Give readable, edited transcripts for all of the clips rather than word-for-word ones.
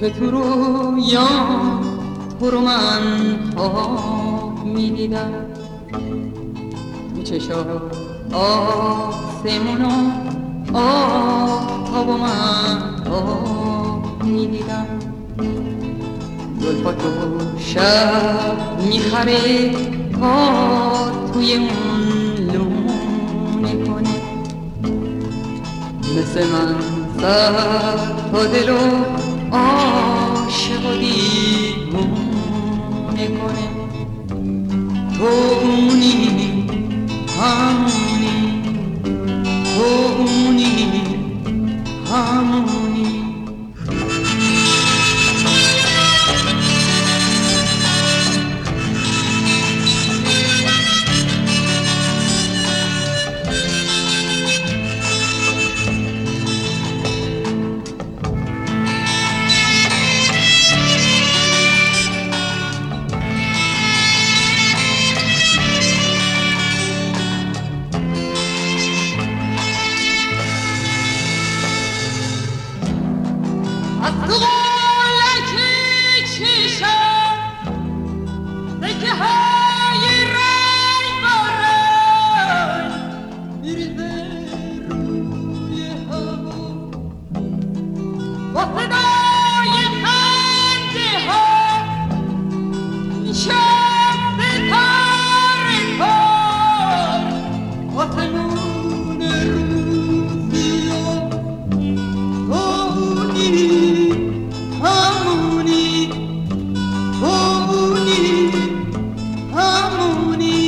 که تو رویام تو رو من خواب میدیدم، تو چشات آسمون و آب و من آب میدیدم، زلفاتو شب میخره تا توی اون لونه کنه، مثل من سر تا دل و عاشق و دیوونه کنه. تو اونی همونی، تو اونی همونی. از تو قولکی چشم سکه های رنگ بارن میریزه روی هوا، با صدای خنده ها میشه ستاره کار، آسمون روزی و همونی همونی همونی.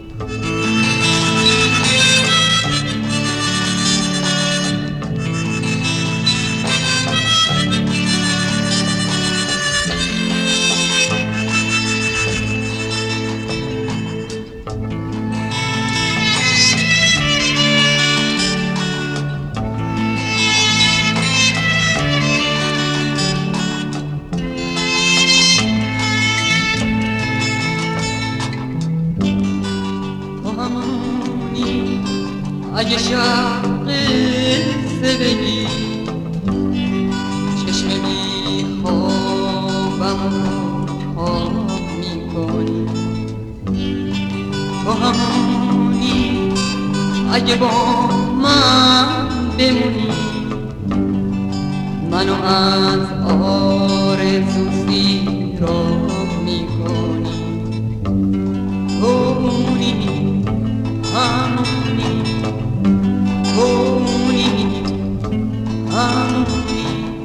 اگه شب قصه بگی چشم میخوابم و خواب میکنی، تو همونی اگه با من بمونی، منو از آرزو سیراب میکنی، تو اونی همونی همونی همونی.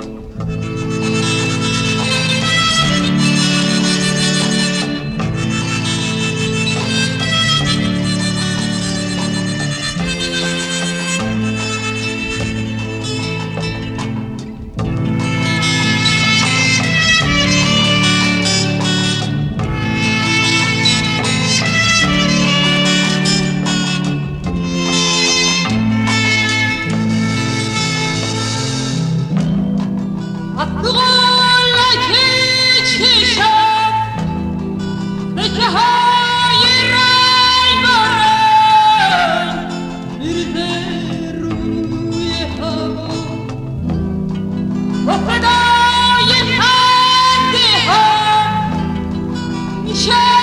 از تو قولکی چشم سکه های رنگ بارن میریزه روی هوا، با صدای خنده ها میشه